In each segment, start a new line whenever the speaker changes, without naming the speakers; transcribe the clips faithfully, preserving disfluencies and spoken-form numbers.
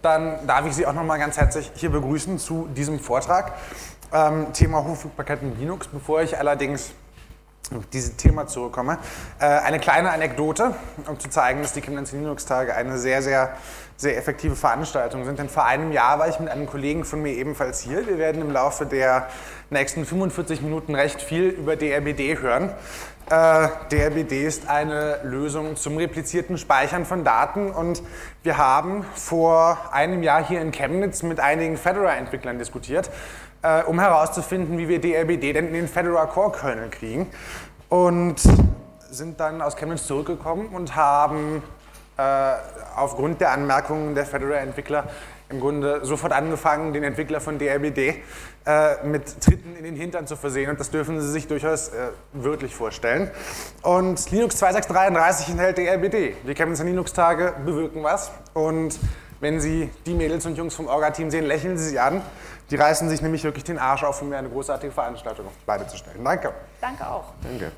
dann darf ich Sie auch nochmal ganz herzlich hier begrüßen zu diesem Vortrag. Ähm, Thema Hochverfügbarkeit mit Linux. Bevor ich allerdings auf dieses Thema zurückkomme, äh, eine kleine Anekdote, um zu zeigen, dass die Chemnitzer Linux-Tage eine sehr, sehr, sehr effektive Veranstaltung sind. Denn vor einem Jahr war ich mit einem Kollegen von mir ebenfalls hier. Wir werden im Laufe der nächsten fünfundvierzig Minuten recht viel über D R B D hören. Äh, D R B D ist eine Lösung zum replizierten Speichern von Daten und wir haben vor einem Jahr hier in Chemnitz mit einigen Fedora-Entwicklern diskutiert, äh, um herauszufinden, wie wir D R B D denn in den Fedora Core-Kernel kriegen, und sind dann aus Chemnitz zurückgekommen und haben äh, aufgrund der Anmerkungen der Fedora-Entwickler im Grunde sofort angefangen, den Entwickler von D R B D äh, mit Tritten in den Hintern zu versehen, und das dürfen Sie sich durchaus äh, wörtlich vorstellen. Und Linux zwei Punkt sechs Punkt dreiunddreißig enthält D R B D. Die Chemnitzer Linux-Tage bewirken was, und wenn Sie die Mädels und Jungs vom Orga-Team sehen, lächeln Sie sie an. Die reißen sich nämlich wirklich den Arsch auf, um mir eine großartige Veranstaltung auf die Beine zu stellen. Danke.
Danke auch.
Danke.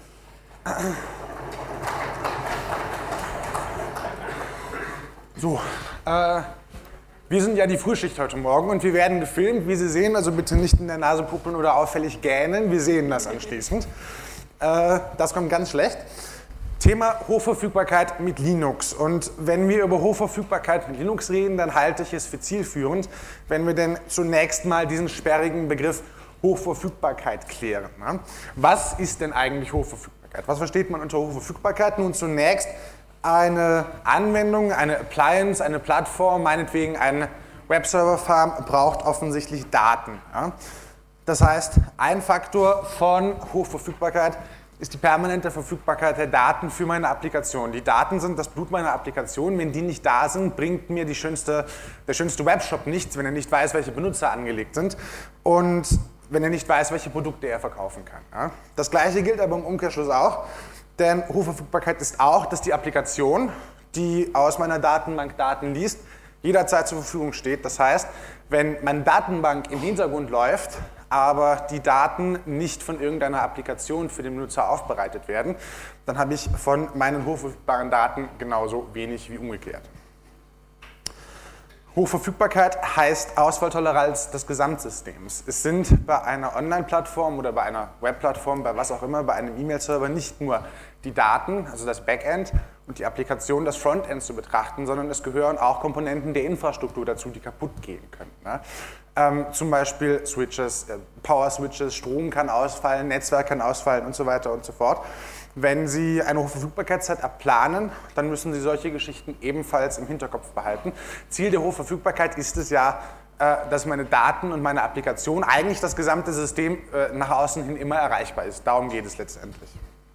So, äh, wir sind ja die Frühschicht heute Morgen und wir werden gefilmt, wie Sie sehen, also bitte nicht in der Nase puppeln oder auffällig gähnen, wir sehen das anschließend. Äh, das kommt ganz schlecht. Thema Hochverfügbarkeit mit Linux, und wenn wir über Hochverfügbarkeit mit Linux reden, dann halte ich es für zielführend, wenn wir denn zunächst mal diesen sperrigen Begriff Hochverfügbarkeit klären. Ne? Was ist denn eigentlich Hochverfügbarkeit? Was versteht man unter Hochverfügbarkeit? Nun zunächst eine Anwendung, eine Appliance, eine Plattform, meinetwegen eine Webserver-Farm braucht offensichtlich Daten. Ja? Das heißt, ein Faktor von Hochverfügbarkeit ist die permanente Verfügbarkeit der Daten für meine Applikation. Die Daten sind das Blut meiner Applikation. Wenn die nicht da sind, bringt mir die schönste, der schönste Webshop nichts, wenn er nicht weiß, welche Benutzer angelegt sind und wenn er nicht weiß, welche Produkte er verkaufen kann. Ja? Das Gleiche gilt aber im Umkehrschluss auch, denn Hochverfügbarkeit ist auch, dass die Applikation, die aus meiner Datenbank Daten liest, jederzeit zur Verfügung steht. Das heißt, wenn meine Datenbank im Hintergrund läuft, aber die Daten nicht von irgendeiner Applikation für den Benutzer aufbereitet werden, dann habe ich von meinen hochverfügbaren Daten genauso wenig wie umgekehrt. Hochverfügbarkeit heißt Ausfalltoleranz des Gesamtsystems. Es sind bei einer Online-Plattform oder bei einer Web-Plattform, bei was auch immer, bei einem E-Mail-Server nicht nur die Daten, also das Backend und die Applikation, das Frontend zu betrachten, sondern es gehören auch Komponenten der Infrastruktur dazu, die kaputt gehen können. Ne? Ähm, zum Beispiel Switches, äh, Power-Switches, Strom kann ausfallen, Netzwerk kann ausfallen und so weiter und so fort. Wenn Sie eine Hochverfügbarkeitszeit planen, dann müssen Sie solche Geschichten ebenfalls im Hinterkopf behalten. Ziel der Hochverfügbarkeit ist es ja, dass meine Daten und meine Applikation, eigentlich das gesamte System, nach außen hin immer erreichbar ist. Darum geht es letztendlich.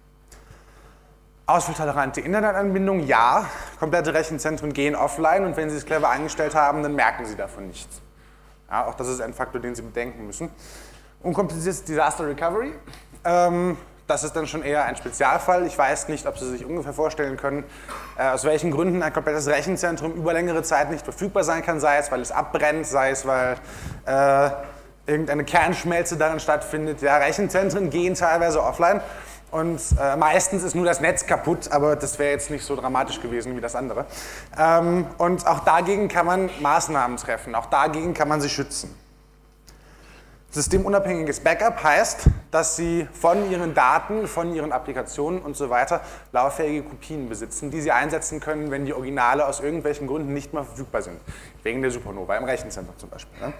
Ausfalltolerante Internetanbindung, ja. Komplette Rechenzentren gehen offline, und wenn Sie es clever eingestellt haben, dann merken Sie davon nichts. Ja, auch das ist ein Faktor, den Sie bedenken müssen. Unkompliziertes Disaster Recovery. Ähm, Das ist dann schon eher ein Spezialfall. Ich weiß nicht, ob Sie sich ungefähr vorstellen können, äh, aus welchen Gründen ein komplettes Rechenzentrum über längere Zeit nicht verfügbar sein kann, sei es, weil es abbrennt, sei es, weil äh, irgendeine Kernschmelze darin stattfindet. Ja, Rechenzentren gehen teilweise offline und äh, meistens ist nur das Netz kaputt, aber das wäre jetzt nicht so dramatisch gewesen wie das andere. Ähm, und auch dagegen kann man Maßnahmen treffen, auch dagegen kann man sich schützen. Systemunabhängiges Backup heißt, dass Sie von Ihren Daten, von Ihren Applikationen und so weiter lauffähige Kopien besitzen, die Sie einsetzen können, wenn die Originale aus irgendwelchen Gründen nicht mehr verfügbar sind. Wegen der Supernova im Rechenzentrum zum Beispiel. Ne?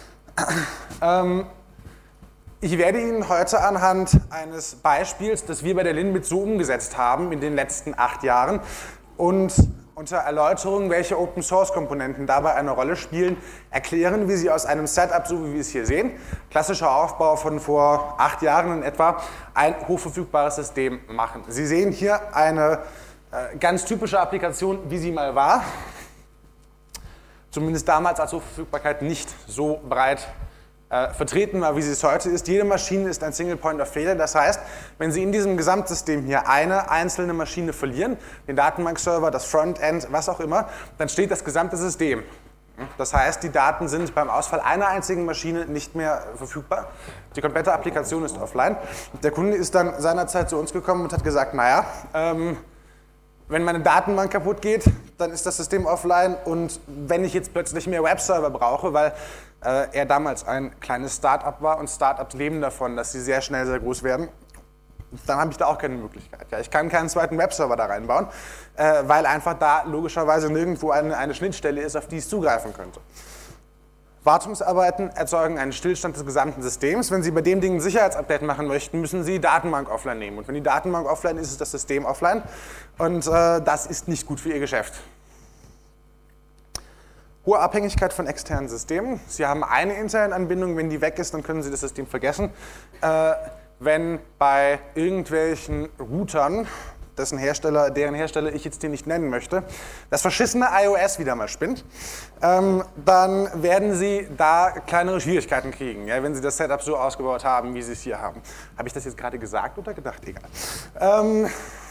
Ähm, ich werde Ihnen heute anhand eines Beispiels, das wir bei der Linbit so umgesetzt haben in den letzten acht Jahren und unter Erläuterung, welche Open-Source-Komponenten dabei eine Rolle spielen, erklären, wie Sie aus einem Setup, so wie wir es hier sehen, klassischer Aufbau von vor acht Jahren in etwa, ein hochverfügbares System machen. Sie sehen hier eine äh, ganz typische Applikation, wie sie mal war, zumindest damals als Hochverfügbarkeit nicht so breit äh, vertreten war, wie sie es heute ist. Jede Maschine ist ein Single Point of Failure, das heißt, wenn Sie in diesem Gesamtsystem hier eine einzelne Maschine verlieren, den Datenbankserver, das Frontend, was auch immer, dann steht das gesamte System. Das heißt, die Daten sind beim Ausfall einer einzigen Maschine nicht mehr verfügbar. Die komplette Applikation ist offline. Der Kunde ist dann seinerzeit zu uns gekommen und hat gesagt, naja, ähm, wenn meine Datenbank kaputt geht, dann ist das System offline und wenn ich jetzt plötzlich mehr Webserver brauche, weil äh, er damals ein kleines Start-up war und Start-ups leben davon, dass sie sehr schnell sehr groß werden, dann habe ich da auch keine Möglichkeit. Ja, ich kann keinen zweiten Webserver da reinbauen, äh, weil einfach da logischerweise nirgendwo eine, eine Schnittstelle ist, auf die ich zugreifen könnte. Wartungsarbeiten erzeugen einen Stillstand des gesamten Systems. Wenn Sie bei dem Ding ein Sicherheitsupdate machen möchten, müssen Sie die Datenbank offline nehmen. Und wenn die Datenbank offline ist, ist das System offline. Und äh, das ist nicht gut für Ihr Geschäft. Hohe Abhängigkeit von externen Systemen. Sie haben eine interne Anbindung, wenn die weg ist, dann können Sie das System vergessen. Äh, wenn bei irgendwelchen Routern, dessen Hersteller, deren Hersteller ich jetzt hier nicht nennen möchte, das verschissene iOS wieder mal spinnt, ähm, dann werden Sie da kleinere Schwierigkeiten kriegen, ja, wenn Sie das Setup so ausgebaut haben, wie Sie es hier haben. Habe ich das jetzt gerade gesagt oder gedacht? Egal. Ähm,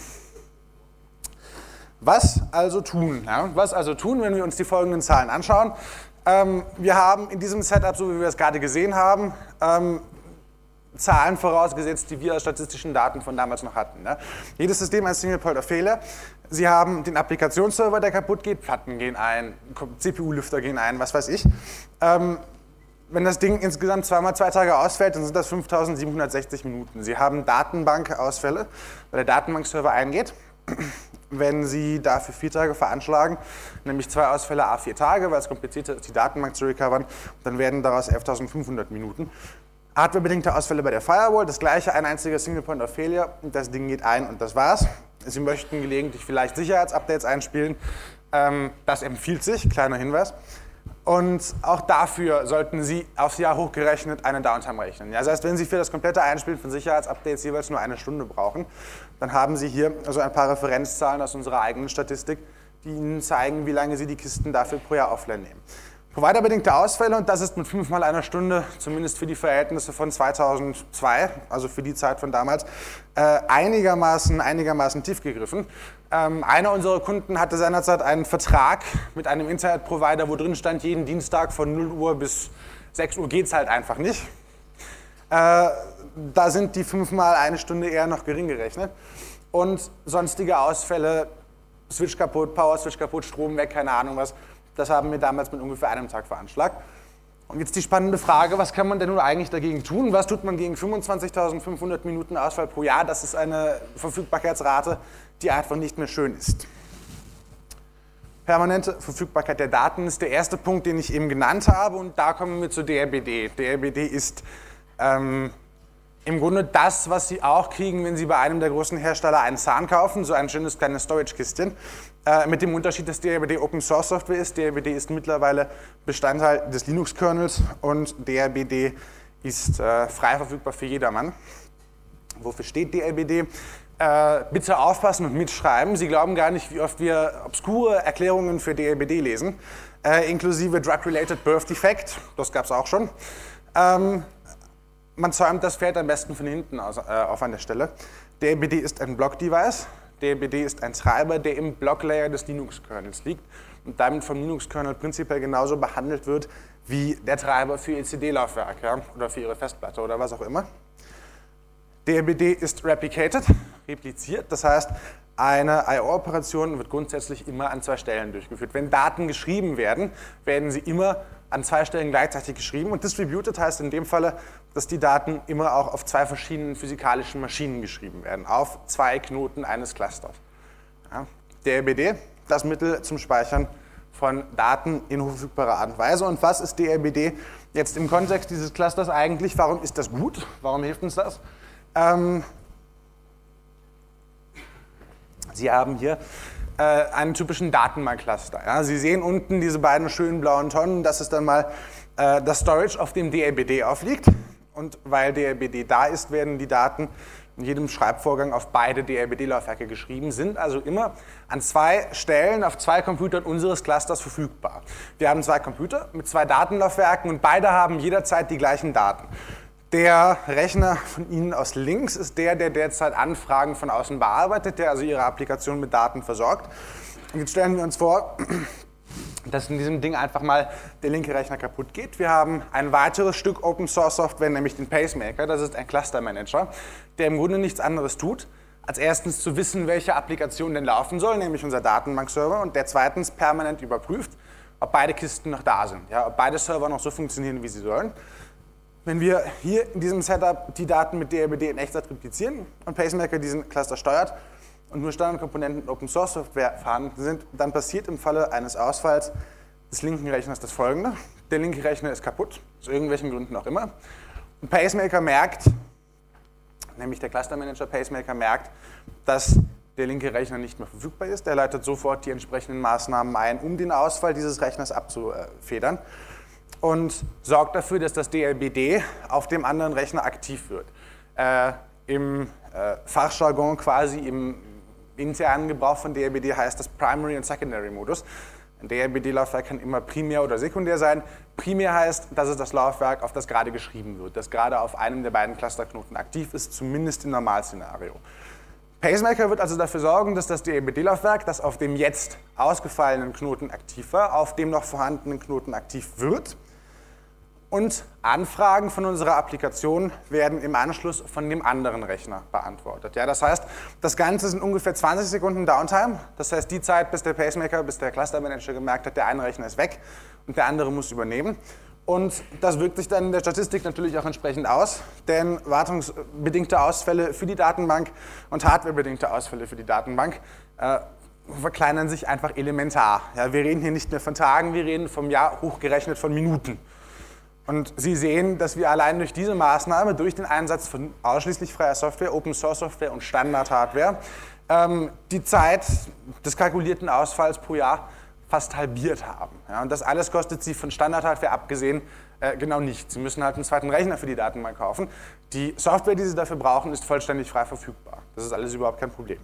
was also tun? Ja? Was also tun, wenn wir uns die folgenden Zahlen anschauen? Ähm, wir haben in diesem Setup, so wie wir es gerade gesehen haben, ähm, Zahlen vorausgesetzt, die wir als statistischen Daten von damals noch hatten. Ne? Jedes System ein Single Point of Failure. Sie haben den Applikationsserver, der kaputt geht, Platten gehen ein, C P U-Lüfter gehen ein, was weiß ich. Ähm, wenn das Ding insgesamt zweimal zwei Tage ausfällt, dann sind das fünftausendsiebenhundertsechzig Minuten. Sie haben Datenbankausfälle, weil der Datenbankserver eingeht. Wenn Sie dafür vier Tage veranschlagen, nämlich zwei Ausfälle à vier Tage, weil es komplizierter ist, die Datenbank zu recovern, dann werden daraus elftausendfünfhundert Minuten. Hardwarebedingte Ausfälle bei der Firewall, das gleiche, ein einziger Single Point of Failure, das Ding geht ein und das war's. Sie möchten gelegentlich vielleicht Sicherheitsupdates einspielen, ähm, das empfiehlt sich, kleiner Hinweis. Und auch dafür sollten Sie aufs Jahr hochgerechnet eine Downtime rechnen. Ja, das heißt, wenn Sie für das komplette Einspielen von Sicherheitsupdates jeweils nur eine Stunde brauchen, dann haben Sie hier also ein paar Referenzzahlen aus unserer eigenen Statistik, die Ihnen zeigen, wie lange Sie die Kisten dafür pro Jahr offline nehmen. Providerbedingte Ausfälle, und das ist mit fünfmal einer Stunde, zumindest für die Verhältnisse von zweitausendzwei, also für die Zeit von damals, äh, einigermaßen, einigermaßen tief gegriffen. Ähm, einer unserer Kunden hatte seinerzeit einen Vertrag mit einem Internetprovider, wo drin stand, jeden Dienstag von null Uhr bis sechs Uhr geht es halt einfach nicht. Äh, da sind die fünfmal eine Stunde eher noch gering gerechnet. Und sonstige Ausfälle, Switch kaputt, Power Switch kaputt, Strom weg, keine Ahnung was. Das haben wir damals mit ungefähr einem Tag veranschlagt. Und jetzt die spannende Frage, was kann man denn nun eigentlich dagegen tun? Was tut man gegen fünfundzwanzigtausendfünfhundert Minuten Ausfall pro Jahr? Das ist eine Verfügbarkeitsrate, die einfach nicht mehr schön ist. Permanente Verfügbarkeit der Daten ist der erste Punkt, den ich eben genannt habe. Und da kommen wir zu D R B D. D R B D ist ähm, im Grunde das, was Sie auch kriegen, wenn Sie bei einem der großen Hersteller einen Zahn kaufen, so ein schönes kleines Storage-Kistchen, äh, mit dem Unterschied, dass D R B D Open Source Software ist. D R B D ist mittlerweile Bestandteil des Linux-Kernels und D R B D ist äh, frei verfügbar für jedermann. Wofür steht D R B D? Äh, bitte aufpassen und mitschreiben. Sie glauben gar nicht, wie oft wir obskure Erklärungen für D R B D lesen, äh, inklusive Drug-Related Birth Defect, das gab es auch schon. Ähm, Man zäumt das Pferd am besten von hinten aus, äh, auf an der Stelle. D R B D ist ein Block-Device. D R B D ist ein Treiber, der im Block-Layer des Linux-Kernels liegt und damit vom Linux-Kernel prinzipiell genauso behandelt wird wie der Treiber für Ihr C D-Laufwerk, ja, oder für Ihre Festplatte oder was auch immer. D R B D ist replicated, repliziert, das heißt, eine I O-Operation wird grundsätzlich immer an zwei Stellen durchgeführt. Wenn Daten geschrieben werden, werden sie immer an zwei Stellen gleichzeitig geschrieben und distributed heißt in dem Falle, dass die Daten immer auch auf zwei verschiedenen physikalischen Maschinen geschrieben werden, auf zwei Knoten eines Clusters. Ja, D R B D, das Mittel zum Speichern von Daten in hochverfügbarer Art und Weise. Und was ist D R B D jetzt im Kontext dieses Clusters eigentlich? Warum ist das gut? Warum hilft uns das? Ähm, Sie haben hier äh, einen typischen Datenbankcluster. Ja? Sie sehen unten diese beiden schönen blauen Tonnen, das ist dann mal äh, das Storage, auf dem D R B D aufliegt. Und weil D R B D da ist, werden die Daten in jedem Schreibvorgang auf beide D R B D-Laufwerke geschrieben, sind also immer an zwei Stellen auf zwei Computern unseres Clusters verfügbar. Wir haben zwei Computer mit zwei Datenlaufwerken und beide haben jederzeit die gleichen Daten. Der Rechner von Ihnen aus links ist der, der derzeit Anfragen von außen bearbeitet, der also Ihre Applikation mit Daten versorgt. Und jetzt stellen wir uns vor, dass in diesem Ding einfach mal der linke Rechner kaputt geht. Wir haben ein weiteres Stück Open Source Software, nämlich den Pacemaker. Das ist ein Cluster Manager, der im Grunde nichts anderes tut, als erstens zu wissen, welche Applikation denn laufen soll, nämlich unser Datenbankserver, und der zweitens permanent überprüft, ob beide Kisten noch da sind, ja, ob beide Server noch so funktionieren, wie sie sollen. Wenn wir hier in diesem Setup die Daten mit D R B D in Echtzeit replizieren und Pacemaker diesen Cluster steuert und nur Standardkomponenten Open Source Software vorhanden sind, dann passiert im Falle eines Ausfalls des linken Rechners das Folgende. Der linke Rechner ist kaputt, aus irgendwelchen Gründen auch immer. Und Pacemaker merkt, nämlich der Cluster Manager Pacemaker merkt, dass der linke Rechner nicht mehr verfügbar ist. Der leitet sofort die entsprechenden Maßnahmen ein, um den Ausfall dieses Rechners abzufedern und sorgt dafür, dass das D R B D auf dem anderen Rechner aktiv wird. Äh, Im äh, Fachjargon quasi, im internen Gebrauch von D R B D heißt das Primary und Secondary Modus. Ein D R B D-Laufwerk kann immer primär oder sekundär sein. Primär heißt, dass es das Laufwerk, auf das gerade geschrieben wird, das gerade auf einem der beiden Clusterknoten aktiv ist, zumindest im Normalszenario. Pacemaker wird also dafür sorgen, dass das D R B D-Laufwerk, das auf dem jetzt ausgefallenen Knoten aktiv war, auf dem noch vorhandenen Knoten aktiv wird. Und Anfragen von unserer Applikation werden im Anschluss von dem anderen Rechner beantwortet. Ja, das heißt, das Ganze sind ungefähr zwanzig Sekunden Downtime. Das heißt, die Zeit, bis der Pacemaker, bis der Cluster Manager gemerkt hat, der eine Rechner ist weg und der andere muss übernehmen. Und das wirkt sich dann in der Statistik natürlich auch entsprechend aus, denn wartungsbedingte Ausfälle für die Datenbank und hardwarebedingte Ausfälle für die Datenbank äh, verkleinern sich einfach elementar. Ja, wir reden hier nicht mehr von Tagen, wir reden vom Jahr hochgerechnet von Minuten. Und Sie sehen, dass wir allein durch diese Maßnahme, durch den Einsatz von ausschließlich freier Software, Open Source Software und Standard-Hardware, ähm, die Zeit des kalkulierten Ausfalls pro Jahr fast halbiert haben. Ja, und das alles kostet Sie von Standard-Hardware abgesehen äh, genau nichts. Sie müssen halt einen zweiten Rechner für die Datenbank kaufen. Die Software, die Sie dafür brauchen, ist vollständig frei verfügbar. Das ist alles überhaupt kein Problem.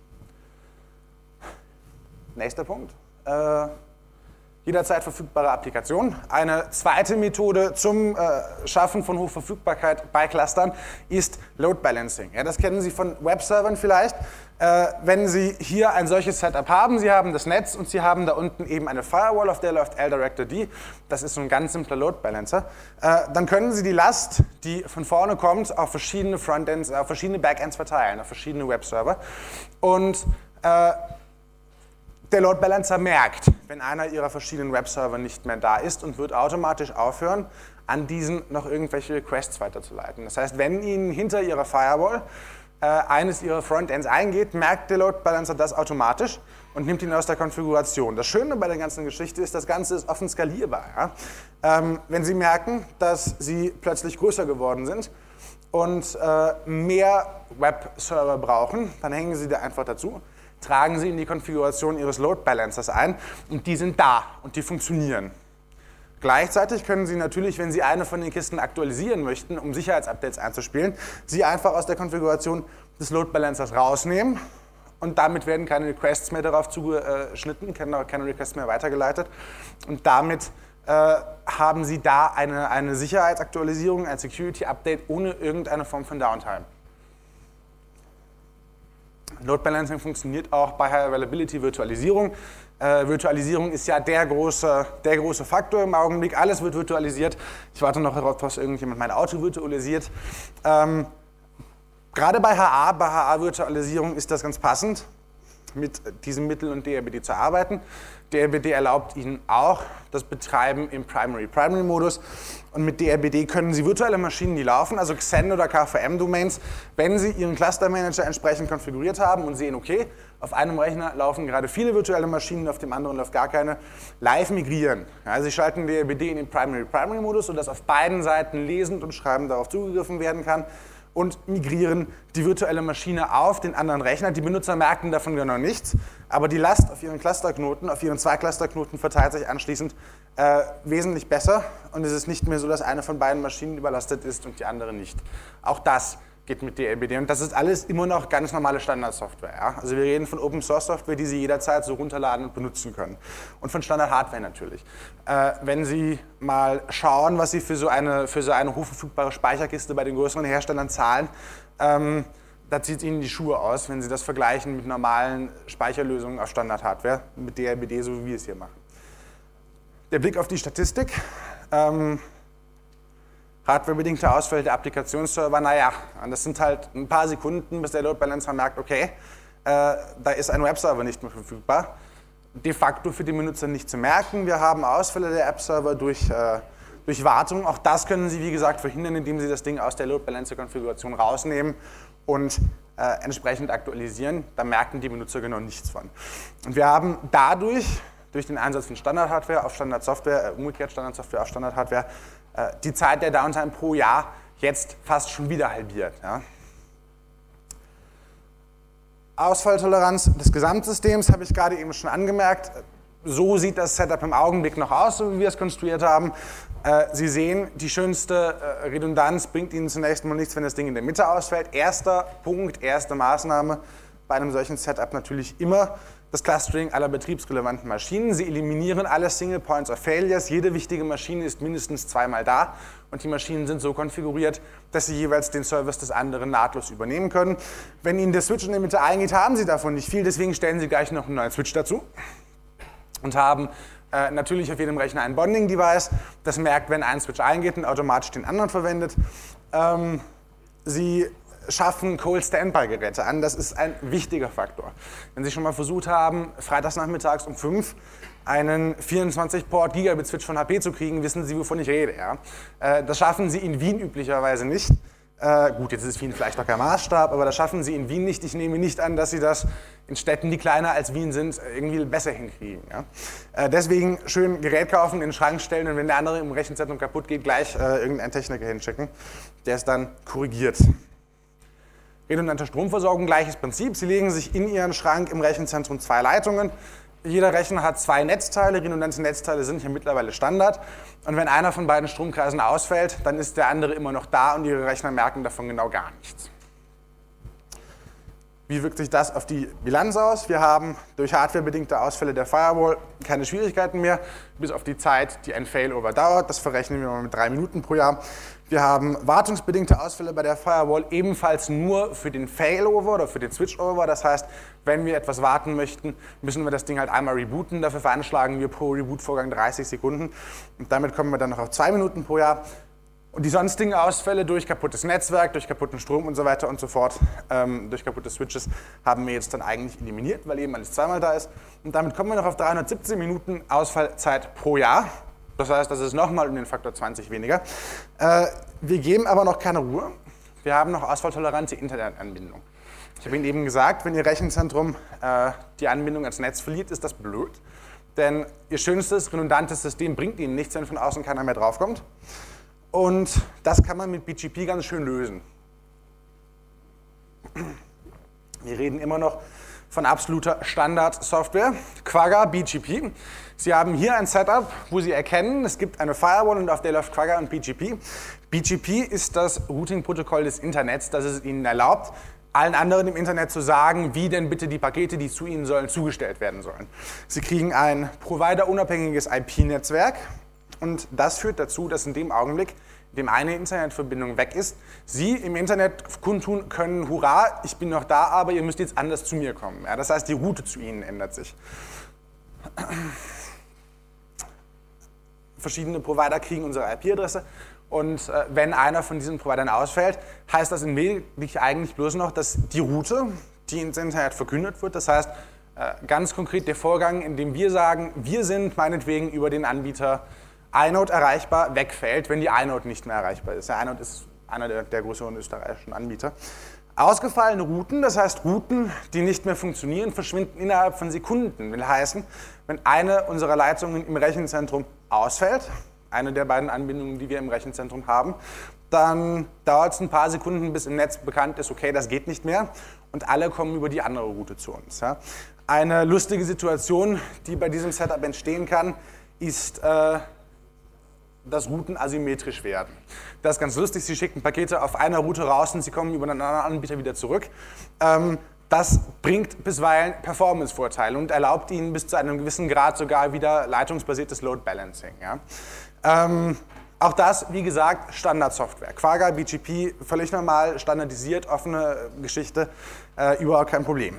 Nächster Punkt. Äh, Jederzeit verfügbare Applikation. Eine zweite Methode zum äh, Schaffen von Hochverfügbarkeit bei Clustern ist Load Balancing. Ja, das kennen Sie von Webservern vielleicht. Äh, wenn Sie hier ein solches Setup haben, Sie haben das Netz und Sie haben da unten eben eine Firewall, auf der läuft L-Director-D, das ist so ein ganz simpler Load Balancer, äh, dann können Sie die Last, die von vorne kommt, auf verschiedene Frontends, auf verschiedene Backends verteilen, auf verschiedene Webserver. Und äh, der Load Balancer merkt, wenn einer Ihrer verschiedenen Webserver nicht mehr da ist und wird automatisch aufhören, an diesen noch irgendwelche Requests weiterzuleiten. Das heißt, wenn Ihnen hinter Ihrer Firewall äh, eines Ihrer Frontends eingeht, merkt der Load Balancer das automatisch und nimmt ihn aus der Konfiguration. Das Schöne bei der ganzen Geschichte ist, das Ganze ist offen skalierbar. Ja? Ähm, wenn Sie merken, dass Sie plötzlich größer geworden sind und äh, mehr Webserver brauchen, dann hängen Sie da einfach dazu, tragen Sie in die Konfiguration Ihres Load Balancers ein und die sind da und die funktionieren. Gleichzeitig können Sie natürlich, wenn Sie eine von den Kisten aktualisieren möchten, um Sicherheitsupdates einzuspielen, sie einfach aus der Konfiguration des Load Balancers rausnehmen und damit werden keine Requests mehr darauf zugeschnitten, keine, keine Requests mehr weitergeleitet und damit äh, haben Sie da eine, eine Sicherheitsaktualisierung, ein Security Update ohne irgendeine Form von Downtime. Load Balancing funktioniert auch bei High Availability Virtualisierung. Äh, Virtualisierung ist ja der große, der große Faktor im Augenblick. Alles wird virtualisiert. Ich warte noch darauf, dass irgendjemand mein Auto virtualisiert. Ähm, gerade bei H A, bei H A-Virtualisierung ist das ganz passend, mit diesem Mittel und D R B D zu arbeiten. D R B D erlaubt Ihnen auch das Betreiben im Primary-Primary-Modus. Und mit D R B D können Sie virtuelle Maschinen, die laufen, also Xen oder K V M-Domains, wenn Sie Ihren Cluster-Manager entsprechend konfiguriert haben und sehen, okay, auf einem Rechner laufen gerade viele virtuelle Maschinen, auf dem anderen läuft gar keine, live migrieren. Ja, Sie schalten D R B D in den Primary-Primary-Modus, sodass auf beiden Seiten lesend und schreibend darauf zugegriffen werden kann und migrieren die virtuelle Maschine auf den anderen Rechner. Die Benutzer merken davon genau nichts, aber die Last auf ihren Clusterknoten, auf ihren zwei Clusterknoten verteilt sich anschließend äh, wesentlich besser und es ist nicht mehr so, dass eine von beiden Maschinen überlastet ist und die andere nicht. Auch das geht mit D R B D und das ist alles immer noch ganz normale Standardsoftware. Ja? Also wir reden von Open Source Software, die Sie jederzeit so runterladen und benutzen können. Und von Standard Hardware natürlich. Äh, wenn Sie mal schauen, was Sie für so eine, für so eine hochverfügbare Speicherkiste bei den größeren Herstellern zahlen, ähm, da zieht es Ihnen die Schuhe aus, wenn Sie das vergleichen mit normalen Speicherlösungen auf Standard Hardware, mit D R B D, so wie wir es hier machen. Der Blick auf die Statistik. Ähm, Hardwarebedingte Ausfälle der Applikationsserver, naja, das sind halt ein paar Sekunden, bis der Load Balancer merkt, okay, äh, da ist ein Webserver nicht mehr verfügbar. De facto für den Benutzer nicht zu merken. Wir haben Ausfälle der App-Server durch, äh, durch Wartung. Auch das können Sie, wie gesagt, verhindern, indem Sie das Ding aus der Load Balancer-Konfiguration rausnehmen und äh, entsprechend aktualisieren. Da merken die Benutzer genau nichts von. Und wir haben dadurch, durch den Einsatz von Standard-Hardware auf Standard-Software, äh, umgekehrt Standard-Software auf Standard-Hardware, äh, die Zeit der Downtime pro Jahr jetzt fast schon wieder halbiert. Ja. Ausfalltoleranz des Gesamtsystems habe ich gerade eben schon angemerkt. So sieht das Setup im Augenblick noch aus, so wie wir es konstruiert haben. Sie sehen, die schönste Redundanz bringt Ihnen zunächst mal nichts, wenn das Ding in der Mitte ausfällt. Erster Punkt, erste Maßnahme bei einem solchen Setup natürlich immer das Clustering aller betriebsrelevanten Maschinen. Sie eliminieren alle Single Points of Failures. Jede wichtige Maschine ist mindestens zweimal da und die Maschinen sind so konfiguriert, dass sie jeweils den Service des anderen nahtlos übernehmen können. Wenn Ihnen der Switch in der Mitte eingeht, haben Sie davon nicht viel, deswegen stellen Sie gleich noch einen neuen Switch dazu und haben äh, natürlich auf jedem Rechner ein Bonding-Device, das merkt, wenn ein Switch eingeht und automatisch den anderen verwendet. Ähm, Sie schaffen Cold Standby-Geräte an. Das ist ein wichtiger Faktor. Wenn Sie schon mal versucht haben, freitags nachmittags um fünf einen vierundzwanzig Port Gigabit-Switch von H P zu kriegen, wissen Sie, wovon ich rede. Ja? Das schaffen Sie in Wien üblicherweise nicht. Äh, gut, jetzt ist Wien vielleicht noch kein Maßstab, aber das schaffen Sie in Wien nicht. Ich nehme nicht an, dass Sie das in Städten, die kleiner als Wien sind, irgendwie besser hinkriegen. Ja? Äh, deswegen schön Gerät kaufen, in den Schrank stellen und wenn der andere im Rechenzentrum kaputt geht, gleich äh, irgendeinen Techniker hinschicken, der es dann korrigiert. Redundante Stromversorgung, gleiches Prinzip. Sie legen sich in Ihren Schrank im Rechenzentrum zwei Leitungen. Jeder Rechner hat zwei Netzteile. Redundante Netzteile sind hier mittlerweile Standard. Und wenn einer von beiden Stromkreisen ausfällt, dann ist der andere immer noch da und Ihre Rechner merken davon genau gar nichts. Wie wirkt sich das auf die Bilanz aus? Wir haben durch hardwarebedingte Ausfälle der Firewall keine Schwierigkeiten mehr, bis auf die Zeit, die ein Failover dauert. Das verrechnen wir mal mit drei Minuten pro Jahr. Wir haben wartungsbedingte Ausfälle bei der Firewall ebenfalls nur für den Failover oder für den Switchover. Das heißt, wenn wir etwas warten möchten, müssen wir das Ding halt einmal rebooten. Dafür veranschlagen wir pro Reboot-Vorgang dreißig Sekunden. Und damit kommen wir dann noch auf zwei Minuten pro Jahr. Und die sonstigen Ausfälle durch kaputtes Netzwerk, durch kaputten Strom und so weiter und so fort, ähm, durch kaputte Switches, haben wir jetzt dann eigentlich eliminiert, weil eben alles zweimal da ist. Und damit kommen wir noch auf dreihundertsiebzehn Minuten Ausfallzeit pro Jahr. Das heißt, das ist nochmal um den Faktor zwanzig weniger. Äh, wir geben aber noch keine Ruhe. Wir haben noch ausfalltolerante Internetanbindung. Ich habe Ihnen eben gesagt, wenn Ihr Rechenzentrum äh, die Anbindung ans Netz verliert, ist das blöd. Denn Ihr schönstes, redundantes System bringt Ihnen nichts, wenn von außen keiner mehr draufkommt. Und das kann man mit B G P ganz schön lösen. Wir reden immer noch von absoluter Standard-Software, Quagga, B G P. Sie haben hier ein Setup, wo Sie erkennen, es gibt eine Firewall und auf der läuft Quagga und B G P. B G P ist das Routing-Protokoll des Internets, das es Ihnen erlaubt, allen anderen im Internet zu sagen, wie denn bitte die Pakete, die zu Ihnen sollen, zugestellt werden sollen. Sie kriegen ein providerunabhängiges I P-Netzwerk. Und das führt dazu, dass in dem Augenblick, in dem eine Internetverbindung weg ist, Sie im Internet kundtun können, hurra, ich bin noch da, aber ihr müsst jetzt anders zu mir kommen. Ja, das heißt, die Route zu Ihnen ändert sich. Verschiedene Provider kriegen unsere I P-Adresse und äh, wenn einer von diesen Providern ausfällt, heißt das in Wesentlichen eigentlich bloß noch, dass die Route, die ins Internet verkündet wird, das heißt äh, ganz konkret der Vorgang, in dem wir sagen, wir sind meinetwegen über den Anbieter inode erreichbar, wegfällt, wenn die inode nicht mehr erreichbar ist. Der inode ist einer der, der größeren österreichischen Anbieter. Ausgefallene Routen, das heißt Routen, die nicht mehr funktionieren, verschwinden innerhalb von Sekunden. Will heißen, wenn eine unserer Leitungen im Rechenzentrum ausfällt, eine der beiden Anbindungen, die wir im Rechenzentrum haben, dann dauert es ein paar Sekunden, bis im Netz bekannt ist, okay, das geht nicht mehr und alle kommen über die andere Route zu uns. Ja. Eine lustige Situation, die bei diesem Setup entstehen kann, ist, äh, dass Routen asymmetrisch werden. Das ist ganz lustig, Sie schicken Pakete auf einer Route raus und sie kommen über einen anderen Anbieter wieder zurück. Ähm, das bringt bisweilen Performance-Vorteile und erlaubt Ihnen bis zu einem gewissen Grad sogar wieder leitungsbasiertes Load Balancing. Ja. Ähm, auch das, wie gesagt, Standardsoftware. Quagga, B G P, völlig normal, standardisiert, offene Geschichte, äh, überhaupt kein Problem.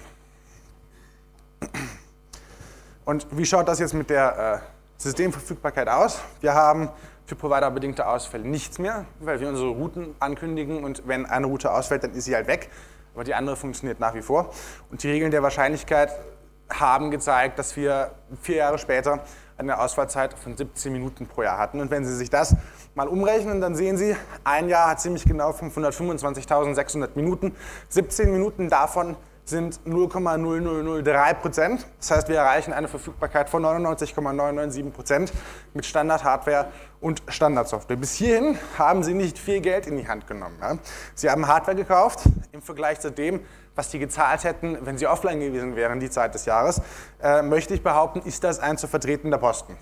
Und wie schaut das jetzt mit der äh, Systemverfügbarkeit aus? Wir haben für providerbedingte Ausfälle nichts mehr, weil wir unsere Routen ankündigen und wenn eine Route ausfällt, dann ist sie halt weg, aber die andere funktioniert nach wie vor. Und die Regeln der Wahrscheinlichkeit haben gezeigt, dass wir vier Jahre später eine Ausfallzeit von siebzehn Minuten pro Jahr hatten. Und wenn Sie sich das mal umrechnen, dann sehen Sie, ein Jahr hat ziemlich genau fünfhundertfünfundzwanzigtausendsechshundert Minuten. siebzehn Minuten davon sind null Komma null null null drei Prozent. Das heißt, wir erreichen eine Verfügbarkeit von neunundneunzig Komma neunhundertsiebenundneunzig Prozent mit Standard-Hardware und Standardsoftware. Bis hierhin haben Sie nicht viel Geld in die Hand genommen. Ja? Sie haben Hardware gekauft im Vergleich zu dem, was Sie gezahlt hätten, wenn Sie offline gewesen wären, die Zeit des Jahres. Äh, möchte ich behaupten, ist das ein zu vertretender Posten.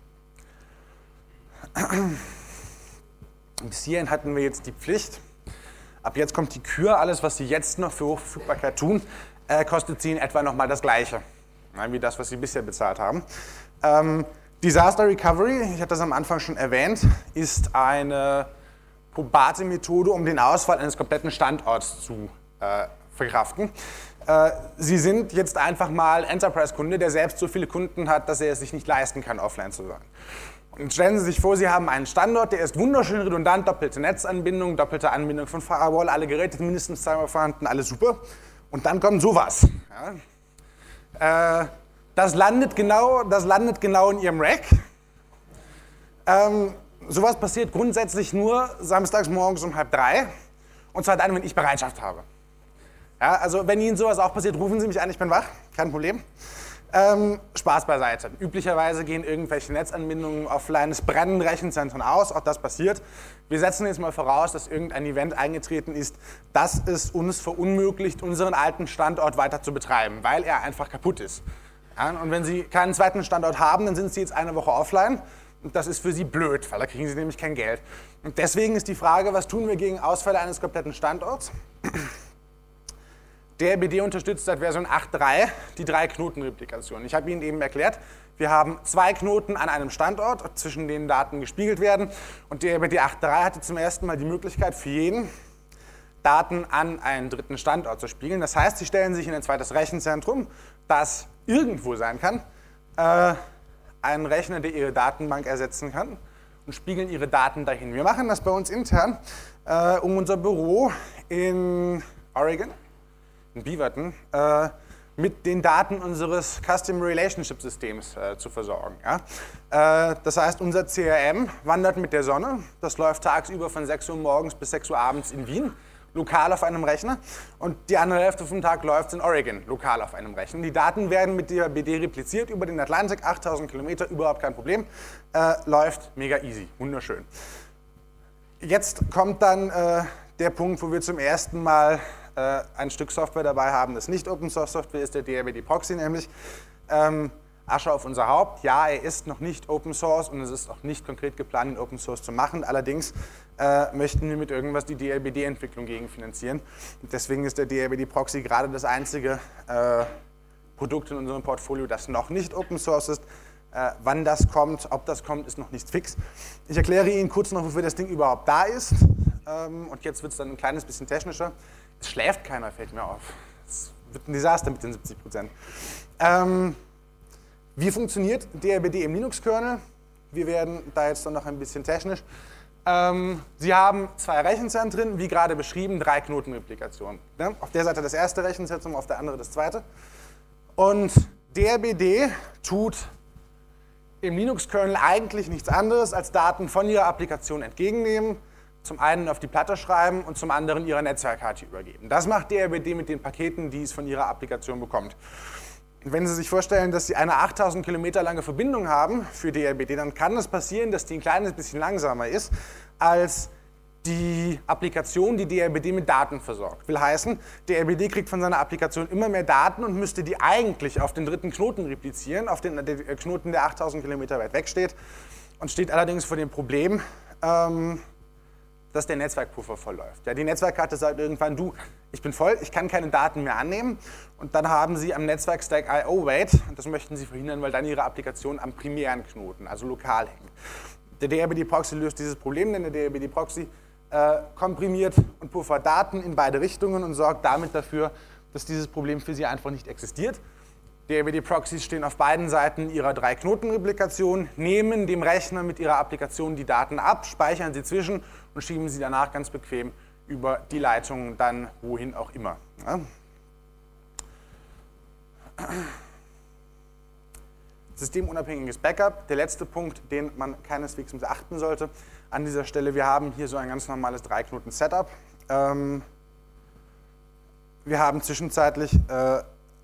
Bis hierhin hatten wir jetzt die Pflicht. Ab jetzt kommt die Kür, alles was Sie jetzt noch für Hochverfügbarkeit tun, äh, kostet Sie in etwa nochmal das Gleiche, ja, wie das, was Sie bisher bezahlt haben. Ähm, Disaster Recovery, ich hatte das am Anfang schon erwähnt, ist eine probate Methode, um den Ausfall eines kompletten Standorts zu äh, verkraften. Äh, Sie sind jetzt einfach mal Enterprise-Kunde, der selbst so viele Kunden hat, dass er es sich nicht leisten kann, offline zu sein. Und stellen Sie sich vor, Sie haben einen Standort, der ist wunderschön redundant, doppelte Netzanbindung, doppelte Anbindung von Firewall, alle Geräte mindestens zweimal vorhanden, alles super. Und dann kommt sowas. Ja. Äh, das, landet genau, das landet genau in Ihrem Rack. Ähm, sowas passiert grundsätzlich nur samstags morgens um halb drei. Und zwar dann, wenn ich Bereitschaft habe. Ja, also wenn Ihnen sowas auch passiert, rufen Sie mich an, ich bin wach, kein Problem. Ähm, Spaß beiseite. Üblicherweise gehen irgendwelche Netzanbindungen offline, es brennen Rechenzentren aus, auch das passiert. Wir setzen jetzt mal voraus, dass irgendein Event eingetreten ist, das es uns verunmöglicht, unseren alten Standort weiter zu betreiben, weil er einfach kaputt ist. Ja, und wenn Sie keinen zweiten Standort haben, dann sind Sie jetzt eine Woche offline und das ist für Sie blöd, weil da kriegen Sie nämlich kein Geld. Und deswegen ist die Frage, was tun wir gegen Ausfälle eines kompletten Standorts? D R B D unterstützt seit Version acht Punkt drei die Drei-Knoten-Replikation. Ich habe Ihnen eben erklärt, wir haben zwei Knoten an einem Standort, zwischen denen Daten gespiegelt werden. Und D R B D acht Punkt drei hatte zum ersten Mal die Möglichkeit, für jeden Daten an einen dritten Standort zu spiegeln. Das heißt, Sie stellen sich in ein zweites Rechenzentrum, das irgendwo sein kann, äh, einen Rechner, der Ihre Datenbank ersetzen kann und spiegeln Ihre Daten dahin. Wir machen das bei uns intern äh, um unser Büro in Oregon, in Beaverton, äh, mit den Daten unseres Custom Relationship Systems äh, zu versorgen. Ja? Äh, das heißt, unser C R M wandert mit der Sonne. Das läuft tagsüber von sechs Uhr morgens bis sechs Uhr abends in Wien, lokal auf einem Rechner. Und die andere Hälfte vom Tag läuft in Oregon, lokal auf einem Rechner. Die Daten werden mit D R B D repliziert über den Atlantik, achttausend Kilometer, überhaupt kein Problem. Äh, läuft mega easy, wunderschön. Jetzt kommt dann äh, der Punkt, wo wir zum ersten Mal äh, ein Stück Software dabei haben, das nicht Open Source Software ist, der D R B D Proxy nämlich. Ähm, Asche auf unser Haupt. Ja, er ist noch nicht Open Source und es ist auch nicht konkret geplant, ihn Open Source zu machen. Allerdings äh, möchten wir mit irgendwas die D R B D-Entwicklung gegenfinanzieren. Und deswegen ist der D R B D Proxy gerade das einzige äh, Produkt in unserem Portfolio, das noch nicht Open Source ist. Äh, wann das kommt, ob das kommt, ist noch nicht fix. Ich erkläre Ihnen kurz noch, wofür das Ding überhaupt da ist. Ähm, und jetzt wird es dann ein kleines bisschen technischer. Es schläft keiner, fällt mir auf. Es wird ein Desaster mit den siebzig Prozent. Ähm, Wie funktioniert D R B D im Linux-Kernel? Wir werden da jetzt dann noch ein bisschen technisch. Ähm, Sie haben zwei Rechenzentren, wie gerade beschrieben, drei Knotenreplikationen. Ne? Auf der Seite das erste Rechenzentrum, auf der anderen das zweite. Und D R B D tut im Linux-Kernel eigentlich nichts anderes, als Daten von Ihrer Applikation entgegennehmen, zum einen auf die Platte schreiben und zum anderen Ihrer Netzwerkkarte übergeben. Das macht D R B D mit den Paketen, die es von Ihrer Applikation bekommt. Wenn Sie sich vorstellen, dass Sie eine achttausend Kilometer lange Verbindung haben für D R B D, dann kann es passieren, dass die ein kleines bisschen langsamer ist als die Applikation, die D R B D mit Daten versorgt. Will heißen, D R B D kriegt von seiner Applikation immer mehr Daten und müsste die eigentlich auf den dritten Knoten replizieren, auf den Knoten, der achttausend Kilometer weit weg steht, und steht allerdings vor dem Problem, ähm, dass der Netzwerkpuffer vollläuft. Ja, die Netzwerkkarte sagt irgendwann, du, ich bin voll, ich kann keine Daten mehr annehmen, und dann haben Sie am Netzwerkstack I O Wait, und das möchten Sie verhindern, weil dann Ihre Applikation am primären Knoten, also lokal hängt. Der D R B D Proxy löst dieses Problem, denn der D R B D Proxy äh, komprimiert und puffert Daten in beide Richtungen und sorgt damit dafür, dass dieses Problem für Sie einfach nicht existiert. D R B D-Proxys stehen auf beiden Seiten ihrer drei Knoten-Replikation, nehmen dem Rechner mit ihrer Applikation die Daten ab, speichern sie zwischen und schieben sie danach ganz bequem über die Leitung dann wohin auch immer. Ja. Systemunabhängiges Backup, der letzte Punkt, den man keineswegs beachten sollte. An dieser Stelle, wir haben hier so ein ganz normales drei Knoten-Setup. Ähm, wir haben zwischenzeitlich äh,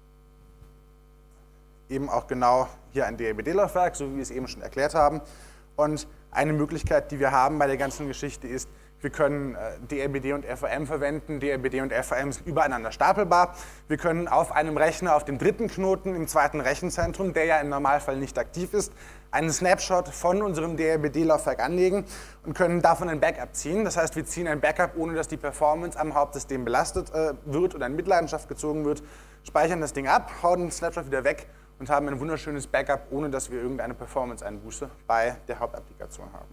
eben auch genau hier ein D R B D-Laufwerk, so wie wir es eben schon erklärt haben. Und eine Möglichkeit, die wir haben bei der ganzen Geschichte ist, wir können äh, D R B D und R V M verwenden. D R B D und R V M sind übereinander stapelbar. Wir können auf einem Rechner, auf dem dritten Knoten im zweiten Rechenzentrum, der ja im Normalfall nicht aktiv ist, einen Snapshot von unserem D R B D-Laufwerk anlegen und können davon ein Backup ziehen. Das heißt, wir ziehen ein Backup, ohne dass die Performance am Hauptsystem belastet äh, wird oder in Mitleidenschaft gezogen wird, speichern das Ding ab, hauen den Snapshot wieder weg und haben ein wunderschönes Backup, ohne dass wir irgendeine Performance-Einbuße bei der Hauptapplikation haben.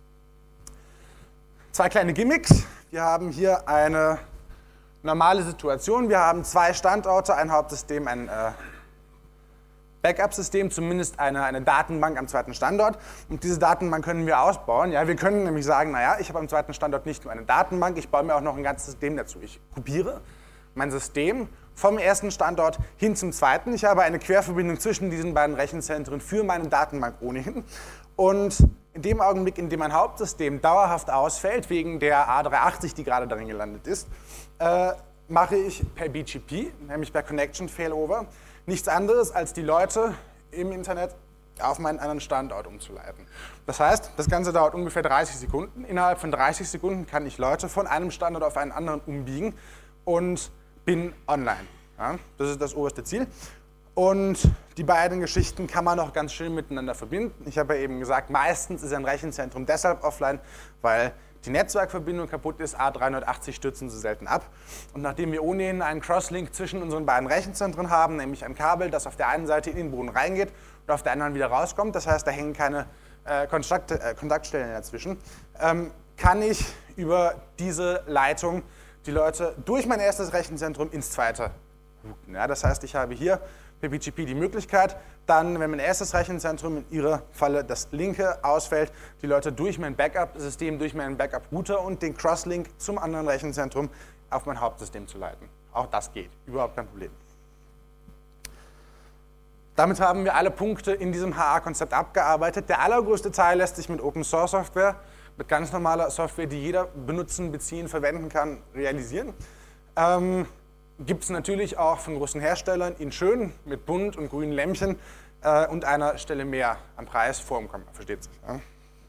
Zwei kleine Gimmicks. Wir haben hier eine normale Situation. Wir haben zwei Standorte, ein Hauptsystem, ein äh, Backup-System, zumindest eine, eine Datenbank am zweiten Standort. Und diese Datenbank können wir ausbauen. Ja, wir können nämlich sagen, naja, ich habe am zweiten Standort nicht nur eine Datenbank, ich baue mir auch noch ein ganzes System dazu. Ich kopiere mein System vom ersten Standort hin zum zweiten. Ich habe eine Querverbindung zwischen diesen beiden Rechenzentren für meine Datenbank ohnehin. Und in dem Augenblick, in dem mein Hauptsystem dauerhaft ausfällt, wegen der A drei achtzig, die gerade darin gelandet ist, äh, mache ich per B G P, nämlich per Connection Failover, nichts anderes, als die Leute im Internet auf meinen anderen Standort umzuleiten. Das heißt, das Ganze dauert ungefähr dreißig Sekunden. Innerhalb von dreißig Sekunden kann ich Leute von einem Standort auf einen anderen umbiegen und bin online. Ja, das ist das oberste Ziel. Und die beiden Geschichten kann man auch ganz schön miteinander verbinden. Ich habe ja eben gesagt, meistens ist ein Rechenzentrum deshalb offline, weil die Netzwerkverbindung kaputt ist. A dreihundertachtzig stürzen so selten ab. Und nachdem wir ohnehin einen Crosslink zwischen unseren beiden Rechenzentren haben, nämlich ein Kabel, das auf der einen Seite in den Boden reingeht und auf der anderen wieder rauskommt, das heißt, da hängen keine äh, Kontakte, äh, Kontaktstellen dazwischen, ähm, kann ich über diese Leitung die Leute durch mein erstes Rechenzentrum ins zweite routen. Ja, das heißt, ich habe hier per B G P die Möglichkeit, dann, wenn mein erstes Rechenzentrum in Ihrer Falle das linke ausfällt, die Leute durch mein Backup-System, durch meinen Backup-Router und den Crosslink zum anderen Rechenzentrum auf mein Hauptsystem zu leiten. Auch das geht, überhaupt kein Problem. Damit haben wir alle Punkte in diesem H A-Konzept abgearbeitet. Der allergrößte Teil lässt sich mit Open-Source-Software, mit ganz normaler Software, die jeder benutzen, beziehen, verwenden kann, realisieren. Ähm, Gibt es natürlich auch von großen Herstellern in schön, mit bunt und grünen Lämpchen äh, und einer Stelle mehr am Preis vorkommen, versteht sich. Ja?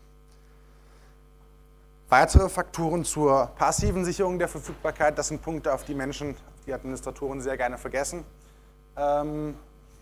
Weitere Faktoren zur passiven Sicherung der Verfügbarkeit, das sind Punkte, auf die Menschen, auf die Administratoren sehr gerne vergessen. Ähm,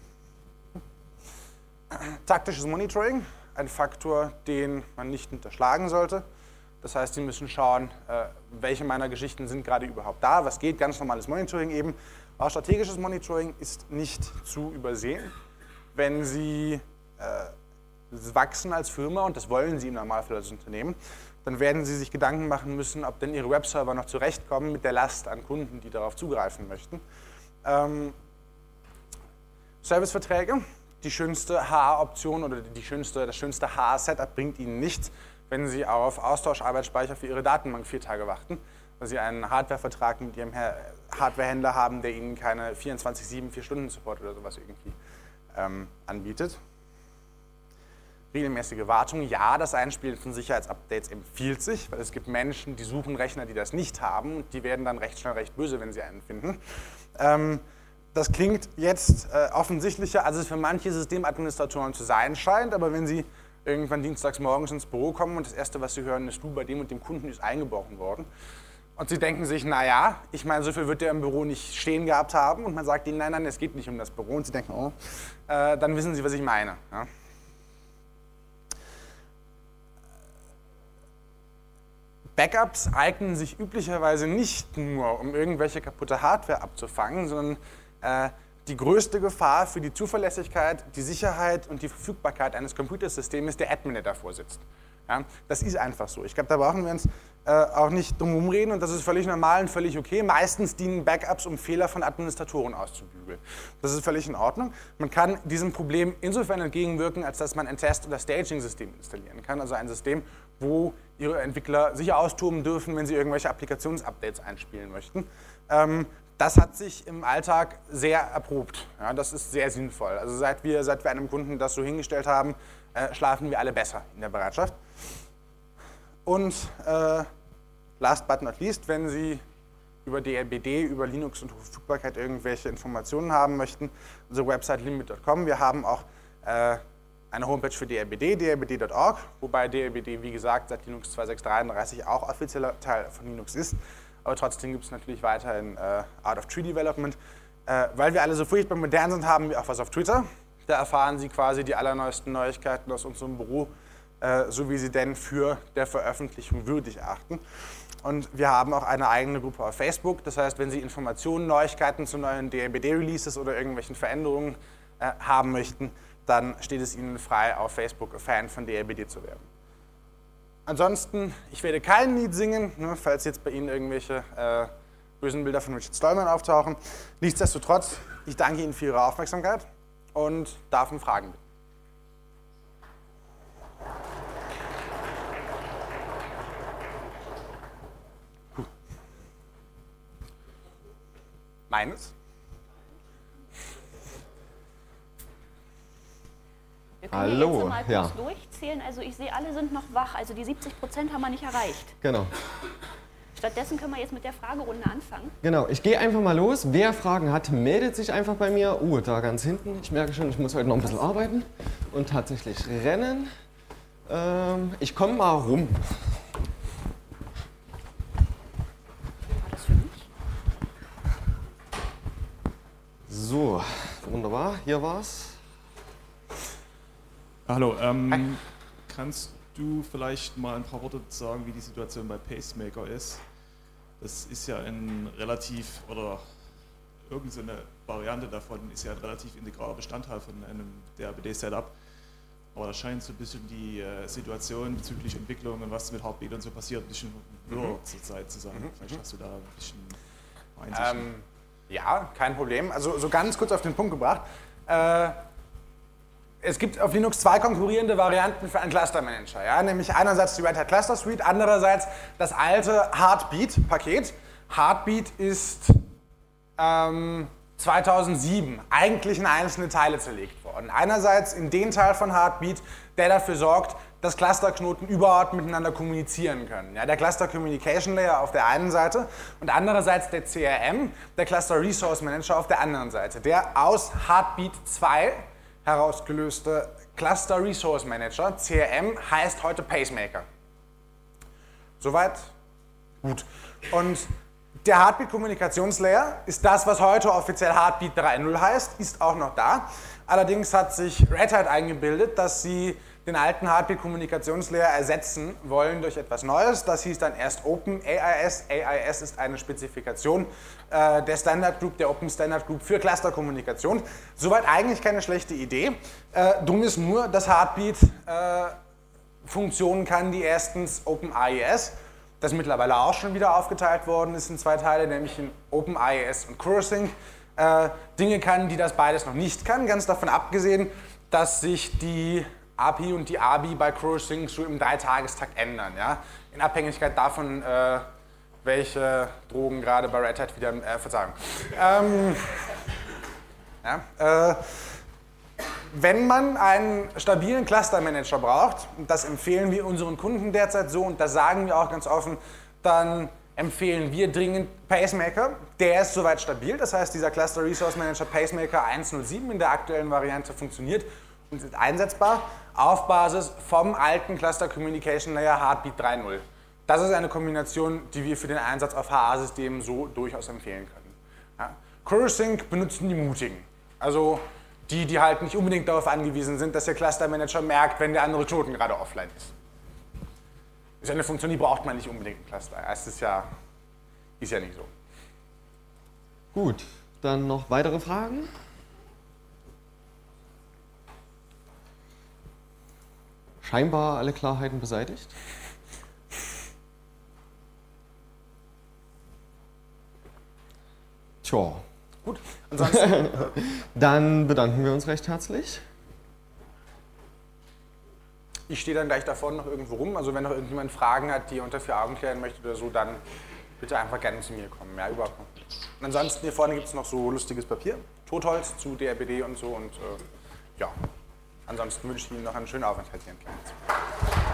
taktisches Monitoring, ein Faktor, den man nicht unterschlagen sollte. Das heißt, Sie müssen schauen, welche meiner Geschichten sind gerade überhaupt da, was geht, ganz normales Monitoring eben. Auch strategisches Monitoring ist nicht zu übersehen. Wenn Sie äh, wachsen als Firma, und das wollen Sie im Normalfall als Unternehmen, dann werden Sie sich Gedanken machen müssen, ob denn Ihre Webserver noch zurechtkommen mit der Last an Kunden, die darauf zugreifen möchten. Ähm, Serviceverträge, die schönste H A-Option oder die schönste, das schönste H A-Setup bringt Ihnen nichts, wenn Sie auf Austauscharbeitsspeicher für Ihre Datenbank vier Tage warten, weil Sie einen Hardwarevertrag mit Ihrem Hardwarehändler haben, der Ihnen keine vierundzwanzig sieben, vier Stunden Support oder sowas irgendwie ähm, anbietet. Regelmäßige Wartung, ja, das Einspielen von Sicherheitsupdates empfiehlt sich, weil es gibt Menschen, die suchen Rechner, die das nicht haben und die werden dann recht schnell recht böse, wenn sie einen finden. Ähm, das klingt jetzt äh, offensichtlicher, als es für manche Systemadministratoren zu sein scheint, aber wenn Sie irgendwann dienstags morgens ins Büro kommen und das Erste, was Sie hören, ist, du, bei dem und dem Kunden ist eingebrochen worden. Und Sie denken sich, naja, ich meine, so viel wird der im Büro nicht stehen gehabt haben. Und man sagt ihnen, nein, nein, es geht nicht um das Büro. Und Sie denken, oh, äh, dann wissen Sie, was ich meine. Ja? Backups eignen sich üblicherweise nicht nur, um irgendwelche kaputte Hardware abzufangen, sondern äh, die größte Gefahr für die Zuverlässigkeit, die Sicherheit und die Verfügbarkeit eines Computersystems ist der Admin, der davor sitzt. Ja, das ist einfach so. Ich glaube, da brauchen wir uns äh, auch nicht drum herum reden und das ist völlig normal und völlig okay. Meistens dienen Backups, um Fehler von Administratoren auszubügeln. Das ist völlig in Ordnung. Man kann diesem Problem insofern entgegenwirken, als dass man ein Test- oder Staging-System installieren kann, also ein System, wo Ihre Entwickler sich austoben dürfen, wenn sie irgendwelche Applikationsupdates einspielen möchten. Ähm, das hat sich im Alltag sehr erprobt. Ja, das ist sehr sinnvoll. Also seit wir, seit wir einem Kunden das so hingestellt haben, äh, schlafen wir alle besser in der Bereitschaft. Und äh, last but not least, wenn Sie über D R B D, über Linux und Verfügbarkeit irgendwelche Informationen haben möchten, unsere Website limit punkt com. Wir haben auch äh, eine Homepage für D R B D, d r b d punkt org, wobei D R B D, wie gesagt, seit Linux zwei Punkt sechs Punkt dreiunddreißig auch offizieller Teil von Linux ist. Aber trotzdem gibt es natürlich weiterhin äh, Out-of-Tree-Development. Äh, weil wir alle so furchtbar modern sind, haben wir auch was auf Twitter. Da erfahren Sie quasi die allerneuesten Neuigkeiten aus unserem Büro, äh, so wie sie denn für der Veröffentlichung würdig erachten. Und wir haben auch eine eigene Gruppe auf Facebook. Das heißt, wenn Sie Informationen, Neuigkeiten zu neuen D R B D-Releases oder irgendwelchen Veränderungen äh, haben möchten, dann steht es Ihnen frei, auf Facebook Fan von D R B D zu werden. Ansonsten, ich werde kein Lied singen, ne, falls jetzt bei Ihnen irgendwelche äh, bösen Bilder von Richard Stallman auftauchen. Nichtsdestotrotz, ich danke Ihnen für Ihre Aufmerksamkeit und darf um Fragen bitten. Meines?
Wir können
Hallo,
ja jetzt mal kurz
ja.
durchzählen. Also ich sehe, alle sind noch wach. Also die siebzig Prozent haben wir nicht erreicht.
Genau.
Stattdessen können wir jetzt mit der Fragerunde anfangen.
Genau, ich gehe einfach mal los. Wer Fragen hat, meldet sich einfach bei mir. Uh, da ganz hinten. Ich merke schon, ich muss heute noch ein bisschen arbeiten und tatsächlich rennen. Ähm, ich komme mal rum.
War das für mich?
So, wunderbar. Hier war's.
Hallo, ähm, kannst du vielleicht mal ein paar Worte sagen, wie die Situation bei Pacemaker ist? Das ist ja ein relativ, oder irgendeine Variante davon ist ja ein relativ integraler Bestandteil von einem D R B D-Setup. Aber da scheint so ein bisschen die äh, Situation bezüglich Entwicklung und was mit Heartbeat und so passiert, ein bisschen wirr
Mhm.
zur Zeit zu sein.
Mhm.
Vielleicht hast du da ein bisschen Einsichten.
Ähm, ja, kein Problem. Also so ganz kurz auf den Punkt gebracht. Äh, Es gibt auf Linux zwei konkurrierende Varianten für einen Cluster Manager. Ja? Nämlich einerseits die Red Hat Cluster Suite, andererseits das alte Heartbeat-Paket. Heartbeat ist ähm, zweitausendsieben eigentlich in einzelne Teile zerlegt worden. Einerseits in den Teil von Heartbeat, der dafür sorgt, dass Clusterknoten überhaupt miteinander kommunizieren können. Ja, der Cluster Communication Layer auf der einen Seite und andererseits der C R M, der Cluster Resource Manager auf der anderen Seite, der aus Heartbeat zwei herausgelöste Cluster Resource Manager, C R M, heißt heute Pacemaker. Soweit? Gut. Und der Heartbeat-Kommunikationslayer ist das, was heute offiziell Heartbeat drei Punkt null heißt, ist auch noch da. Allerdings hat sich Red Hat eingebildet, dass sie den alten Heartbeat-Kommunikationslayer ersetzen wollen durch etwas Neues. Das hieß dann erst Open A I S. A I S ist eine Spezifikation äh, der Standard Group, der Open Standard Group für Clusterkommunikation. Soweit eigentlich keine schlechte Idee. Äh, dumm ist nur, dass Heartbeat äh, Funktionen kann, die erstens Open A I S, das mittlerweile auch schon wieder aufgeteilt worden ist in zwei Teile, nämlich in Open A I S und CursynC, äh, Dinge kann, die das beides noch nicht kann, ganz davon abgesehen, dass sich die A P I und die A B I bei CursynC so im Dreitagestakt ändern. Ja? In Abhängigkeit davon, äh, welche Drogen gerade bei Red Hat wieder, äh, Verzeihung. Ähm, ja, äh, wenn man einen stabilen Cluster-Manager braucht, und das empfehlen wir unseren Kunden derzeit so und das sagen wir auch ganz offen, dann empfehlen wir dringend Pacemaker. Der ist soweit stabil, das heißt, dieser Cluster Resource Manager Pacemaker eins Punkt null sieben in der aktuellen Variante funktioniert und ist einsetzbar auf Basis vom alten Cluster Communication Layer Heartbeat drei Punkt null. Das ist eine Kombination, die wir für den Einsatz auf H A-Systemen so durchaus empfehlen können. Ja. CursynC benutzen die Mutigen, also die, die halt nicht unbedingt darauf angewiesen sind, dass der Cluster Manager merkt, wenn der andere Knoten gerade offline ist. Das ist eine Funktion, die braucht man nicht unbedingt im Cluster. Das ist ja, ist ja nicht so.
Gut, dann noch weitere Fragen? scheinbar alle Klarheiten beseitigt. Tja.
Gut, ansonsten. äh,
Dann bedanken wir uns recht herzlich.
Ich stehe dann gleich davor noch irgendwo rum. Also wenn noch irgendjemand Fragen hat, die er unter vier Augen klären möchte oder so, dann bitte einfach gerne zu mir kommen. Ja, überhaupt nicht. Und ansonsten hier vorne gibt es noch so lustiges Papier, Totholz zu D R B D und so. Und äh, ja, ansonsten wünsche ich Ihnen noch einen schönen Aufenthalt hier in Chemnitz.